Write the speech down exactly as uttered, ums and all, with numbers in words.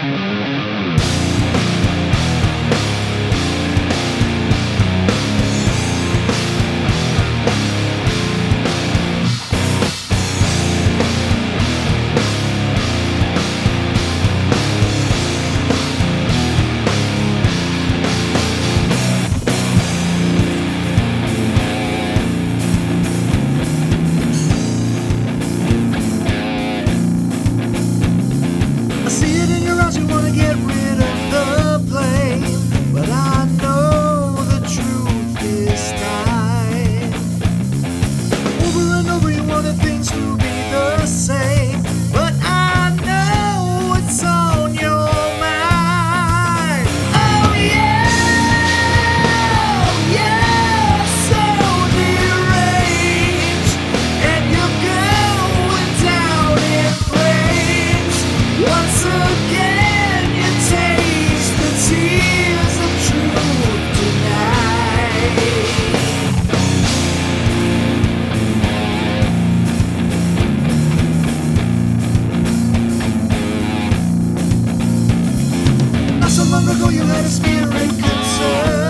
You wanna get rid of the blame, but I know the truth this time. Over and over you wanted things to be the same, but I know what's on your mind. Oh yeah, yeah, so deranged, and you're going down in flames once again. Not so long ago you had a spirit concern.